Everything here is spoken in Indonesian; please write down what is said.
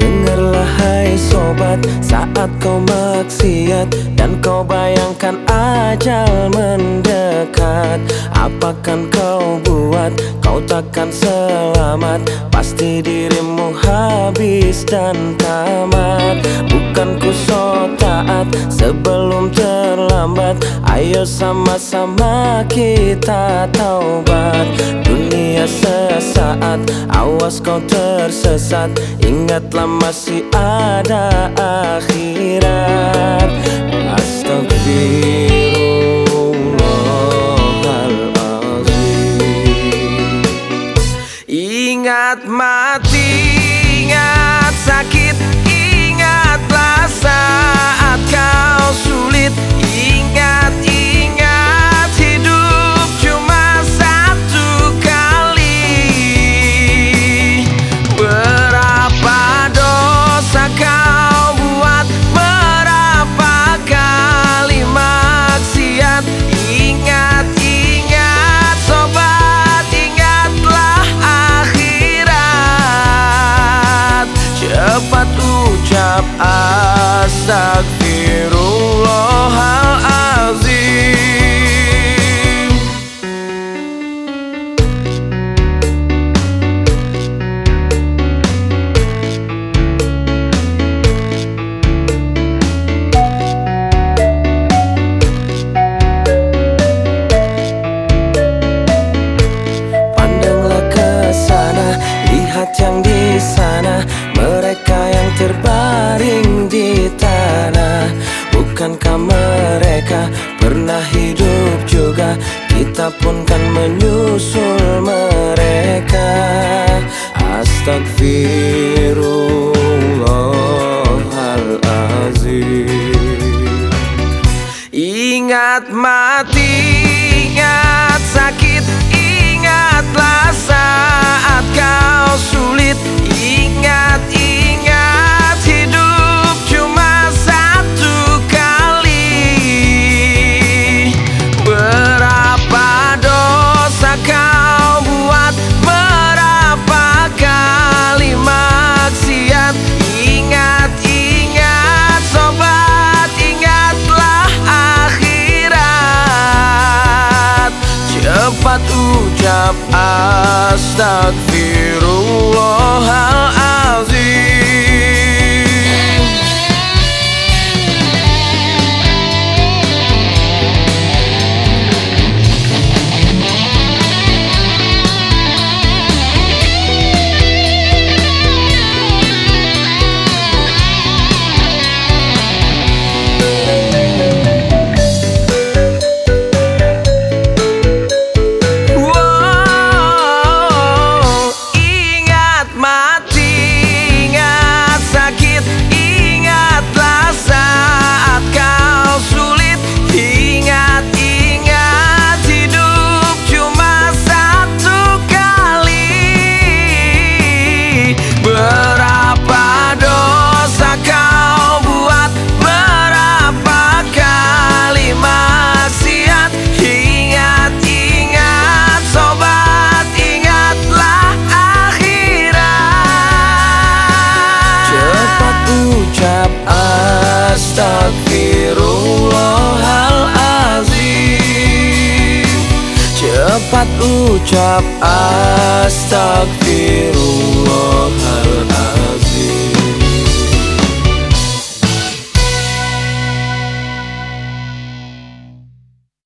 Dengarlah hai sobat, saat kau maksiat dan kau bayangkan ajal mendekat, apakan kau buat? Kau takkan selamat, pasti dirimu habis dan tamat. Bukan ku so taat sebelum terlambat, ayo sama-sama kita taubat. Dunia sesaat, awas kau tersesat, ingatlah masih ada akhirat. Astagfirullahaladzim. Ingat mati, ingat sakit, ingatlah saat kau sulit. Ingat hidup cuma satu kali. Berapa dosa kau buat, berapa kali maksiat. Ingat sobat, ingatlah akhirat. Cepat ucap astagfirullahaladzim. Pandanglah ke sana, lihat yang di sana, mereka yang terbaring di tanah. Bukankah mereka pernah hidup juga? Kita pun kan menyusul mereka. Astagfirullahaladzim. Ingat mati, ingat sakit, ingatlah saat kau sulit. Ingat hidup cuma satu kali. Berapa dosa kau buat, berapa kali maksiat. Ingat sobat, ingatlah akhirat. Cepat ucap astagfirullahaladzim. Berapa dosa kau buat, berapa kali maksiat. Ingat sobat, ingatlah akhirat. Cepat ucap astagfirullahaladzim. Cepat ucap astagfirullahaladzim.